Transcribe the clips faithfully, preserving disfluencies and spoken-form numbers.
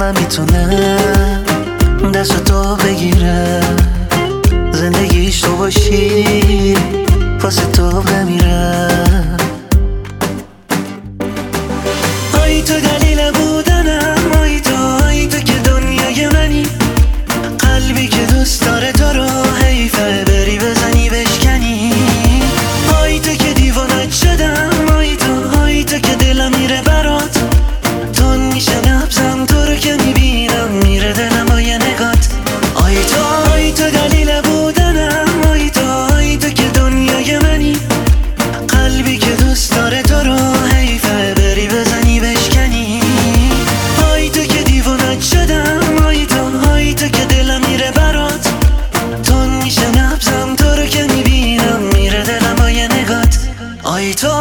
من میتونه دست تو بگیره، زندگیش تو باشی واسه تو بمیره. آی تو دلیل بودنم، آی تو، آی تو که دنیای منی، قلبی که دوست داره تو رو حیفه بری بزنی بشکنی. آی تو که دیوانت شدم، آی تو، آی تو که دلم میره برات، تون میشه نبزم تو رو که میبینم میره دلم با یه نگات. آی تو، آی تو دلیل بودنم، آی تو، آی تو که دنیای منی، قلبی که دوست داره تو رو حیفه بری بزنی بشکنی. آی تو که دیوانت شدم، آی تو، آی تو که دلم میره برات، تون میشه نبزم تو رو که میبینم میره دلم با یه نگات. آی تو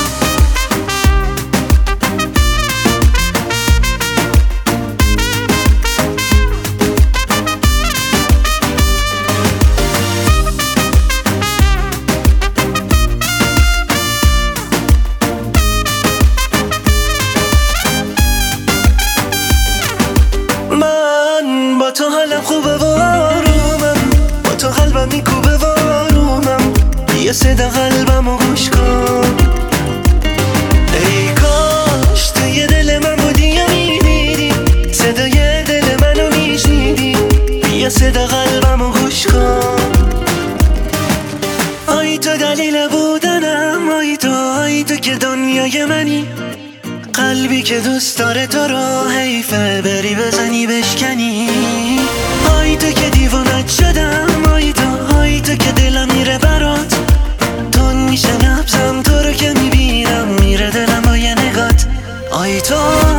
با تو حالم خوبه و آرومم، با تو قلبم میکوبه و آرومم، یه صدا قلبمو گوش کن. ای کاش تو یه دل من بودی یا میدیدی، صدای دل منو میشنیدی، یه صدا قلبمو گوش کن. آی تو دلیل بودنم، آی تو، آی تو که دنیای منی، قلبی که دوست داره تو رو حیفه بری بزنی بشکنی. آی تو که دیوانت شدم، آی تو، آی تو که دلم میره برات، تون میشه نبزم تو رو که میبینم میره دلم با یه نگات. آی تو